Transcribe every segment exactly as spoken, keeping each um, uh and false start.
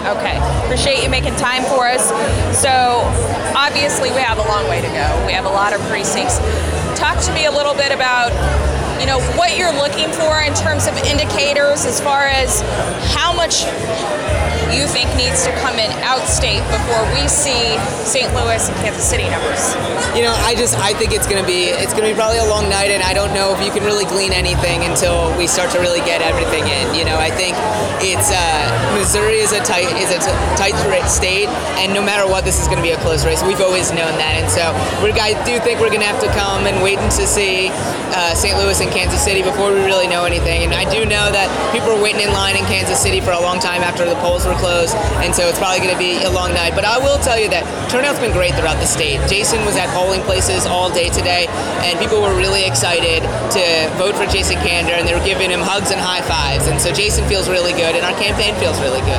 Okay. Appreciate you making time for us. So, obviously, we have a long way to go. We have a lot of precincts. Talk to me a little bit about, you know, what you're looking for in terms of indicators as far as how much you think needs to come in outstate before we see Saint Louis and Kansas City numbers. You know, I just I think it's gonna be it's gonna be probably a long night, and I don't know if you can really glean anything until we start to really get everything in. You know, I think it's uh, Missouri is a tight is a t- tight state, and no matter what, this is gonna be a close race. We've always known that, and so we're I do think we're gonna have to come and wait to see uh, Saint Louis and Kansas City before we really know anything. And I do know that people were waiting in line in Kansas City for a long time after the polls were closed, and so it's probably going to be a long night. But I will tell you that turnout's been great throughout the state. Jason was at polling places all day today, and people were really excited to vote for Jason Kander, and they were giving him hugs and high fives. And so Jason feels really good, and our campaign feels really good.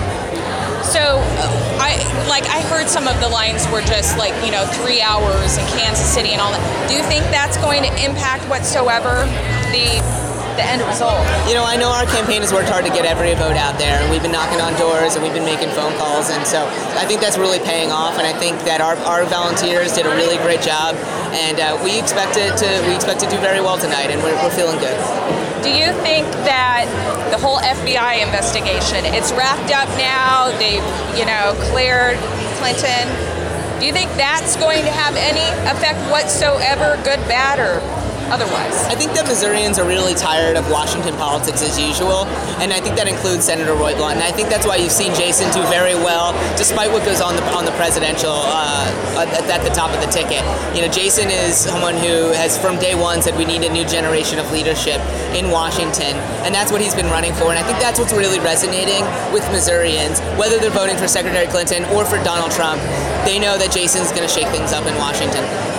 So, I like I heard some of the lines were just like, you know, three hours in Kansas City and all that. Do you think that's going to impact whatsoever the the end result? You know, I know our campaign has worked hard to get every vote out there, and we've been knocking on doors and we've been making phone calls, and so I think that's really paying off. And I think that our, our volunteers did a really great job, and uh, we expect it to we expect to do very well tonight, and we're, we're feeling good. Do you think that the whole F B I investigation, it's wrapped up now, they've, you know, cleared Clinton, do you think that's going to have any effect whatsoever, good, bad, or otherwise? I think that Missourians are really tired of Washington politics as usual, and I think that includes Senator Roy Blunt. And I think that's why you've seen Jason do very well, despite what goes on the on the presidential uh, at, at the top of the ticket. You know, Jason is someone who has from day one said we need a new generation of leadership in Washington, and that's what he's been running for. And I think that's what's really resonating with Missourians, whether they're voting for Secretary Clinton or for Donald Trump. They know that Jason's going to shake things up in Washington.